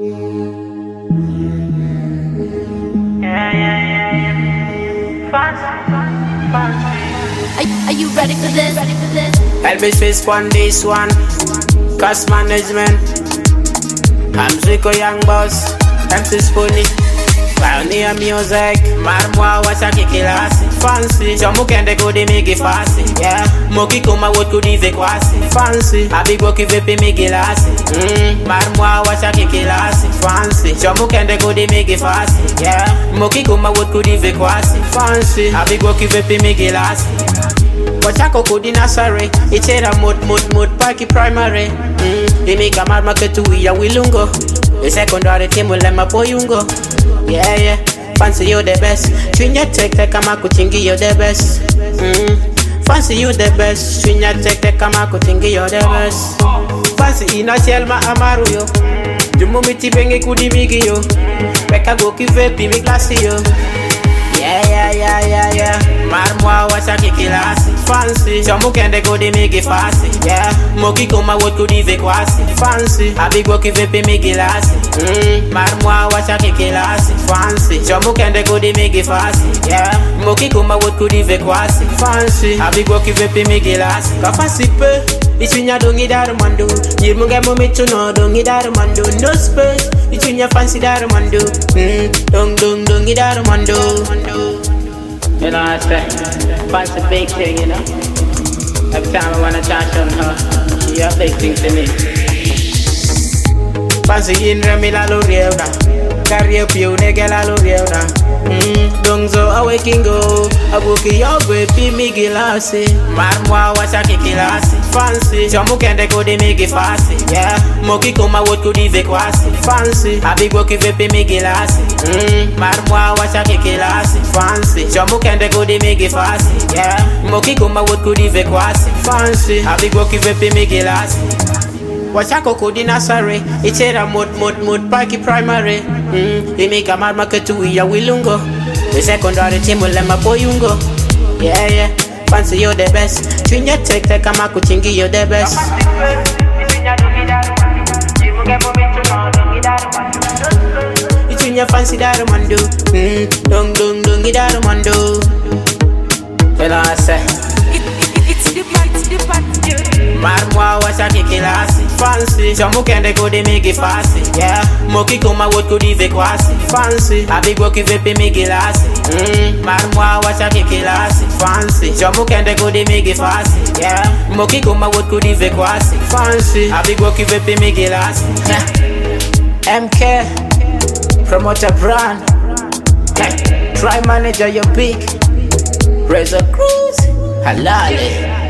Are you ready for this? Elvis Fist on this one. Cost management. I'm Zico Young Boss. MC Spoonie. Pioneer music. Marmwa wasaki kilasi. Fancy. Chomu kende kudi migi fasi. Yeah. Moki kuma wote kudi vekwasi. Fancy. Abigwo kivepi migi lasi. Marmwa wasaki kilasi. Fancy. Chomu kende kudi migi fasi. Yeah. Moki kuma wote kudi vekwasi. Fancy. Abigwo kivepi migi lasi. Wachako kudi nasare. Ichera mod paki primary. Imika marma ketu ya wilungo. The secondary team will let my boy yungo. Yeah, fancy you the best. Chunya take kama kuchingi you the best. Fancy you the best. Chunya take kama kuchingi you the best. Fancy ina shelma amaru yo. Jumumiti benge kudi migi yo. Beka go kivepi mi klasi yo. Yeah. Marmwa wasaki kilasi. Fancy. Chomu kende kudi migi fasi. Yeah. Moki kuma wote kudi vekwasi. Fancy. Abigwo kivepi migi lasi. Marmwa wasaki kilasi. Fancy. Chomu kende kudi migi fasi. Yeah. Moki kuma wote kudi vekwasi. Fancy. Abigwo kivepi migi lasi. Kafasi pe. Ichunya dongi darumando. Yimunge mumichu no dongi darumando. No space. Ichunya fancy darumando. Dongi darumando. You know what I say? Fancy big thing, you know. Every time I wanna try to show her, she a big thing to me. Fancy in Remi la L'Oreal. Career pio nigga la L'Oreal. Dongzo awaking go. Abuki yogwe pi migi lasi. Marmwa wasaki kilasi. Fancy. Chomu kende kudi migi fasi. Yeah. Moki kuma wote kudi vekwasi. Fancy. Abigwo kivepi migi lasi. Marmwa wasaki kilasi. Fancy. Chomu kende kudi migi fasi. Yeah. Moki kuma wote kudi vekwasi. Fancy. Abigwo kivepi migi lasi. Wachako kudi nasare. Ichera mod paki primary. Imika marma ketu ya wilungo. The secondary team will let my boy yungo. Yeah. Fancy you the best. Chunya take kama kuchingi you the best. Ichunya fancy darumando. Dongi darumando. You know what I say? It's the part. Marmwa wasaki kilasi. Fancy. Chomu kende kudi migi fasi. Yeah. Moki kuma wote kudi vekwasi. Fancy. Abigwo kivepi migi lasi. Marmwa wasaki kilasi. Fancy. Chomu kende kudi migi fasi. Yeah. Moki kuma wote kudi vekwasi. Fancy. Abigwo kivepi migi lasi. MK Promoter brand. Try manager your big Razor Cruise Halali.